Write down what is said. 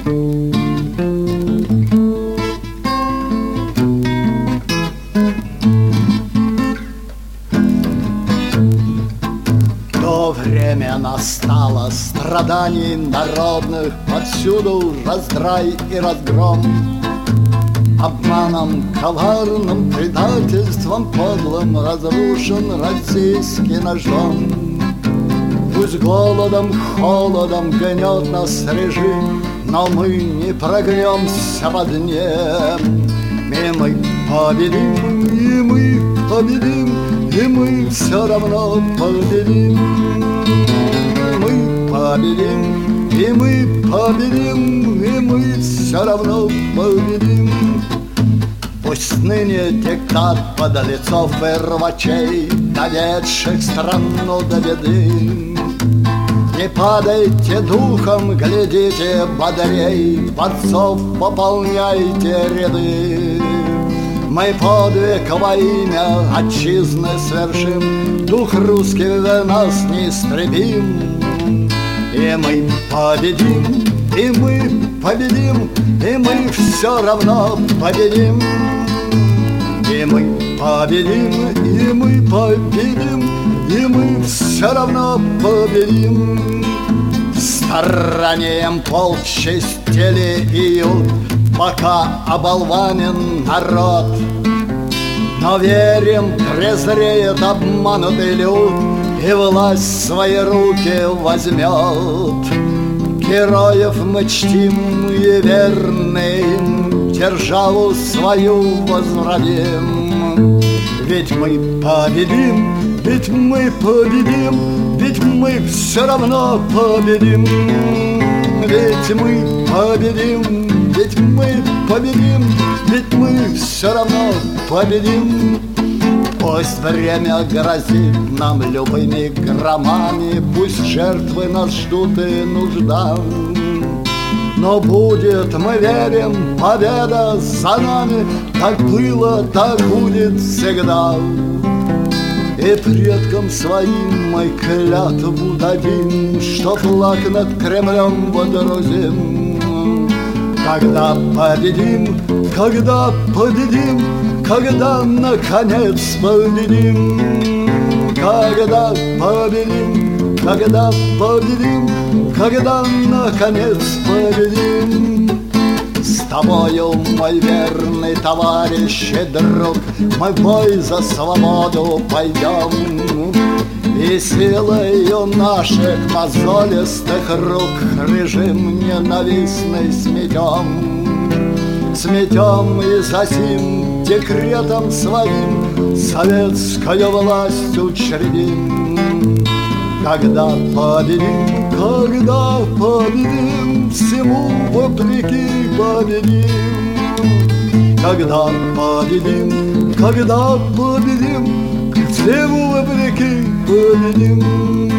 То время настало страданий народных, повсюду раздрай и разгром. Обманом коварным, предательством подлым разрушен российский наш дом. Пусть голодом, холодом гнет нас режим, но мы не прогнемся в огне. И мы победим, и мы победим, и мы все равно победим. Мы победим, и мы победим, и мы все равно победим. Пусть ныне диктат подлецов и рвачей, доведших страну до беды. Не падайте духом, глядите бодрей, борцов пополняйте ряды. Мы подвиг во имя отчизны свершим, дух русский в нас неистребим. И мы победим, и мы победим, и мы все равно победим. И мы победим, и мы победим, и мы все равно победим. Старанием полчистили июд, пока оболванен народ. Но верим, презреет обманутый люд и власть в свои руки возьмет. Героев мы чтим и верны им, державу свою возродим. Ведь мы победим, ведь мы победим, ведь мы все равно победим. Ведь мы победим, ведь мы победим, ведь мы все равно победим. Пусть время грозит нам любыми громами, пусть жертвы нас ждут и нужда. Но будет, мы верим, победа за нами, как было, так будет всегда. И предкам своим мы клятву дадим, что флаг над Кремлем водрузим. Когда победим, когда победим, когда наконец победим. Когда победим, когда победим, когда наконец победим. С тобою, мой верный товарищ и друг, мы в бой за свободу пойдем. И силою наших мозолистых рук режим ненавистный сметем. Сметем и засим декретом своим советскую власть учредим. Когда победим, когда победим, всему вопреки победим. Когда победим, когда победим, всему вопреки победим.